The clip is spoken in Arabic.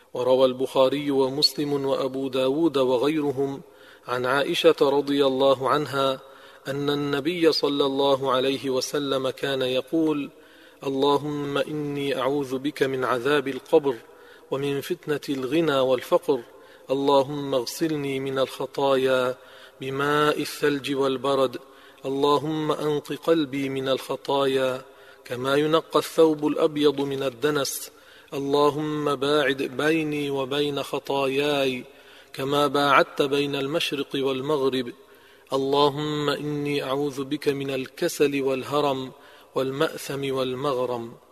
وروى البخاري ومسلم وأبو داود وغيرهم عن عائشة رضي الله عنها أن النبي صلى الله عليه وسلم كان يقول: اللهم إني أعوذ بك من عذاب القبر ومن فتنة الغنى والفقر، اللهم اغسلني من الخطايا بماء الثلج والبرد، اللهم أنق قلبي من الخطايا كما ينقى الثوب الأبيض من الدنس، اللهم باعد بيني وبين خطاياي كما باعدت بين المشرق والمغرب، اللهم إني أعوذ بك من الكسل والهرم والمأثم والمغرم.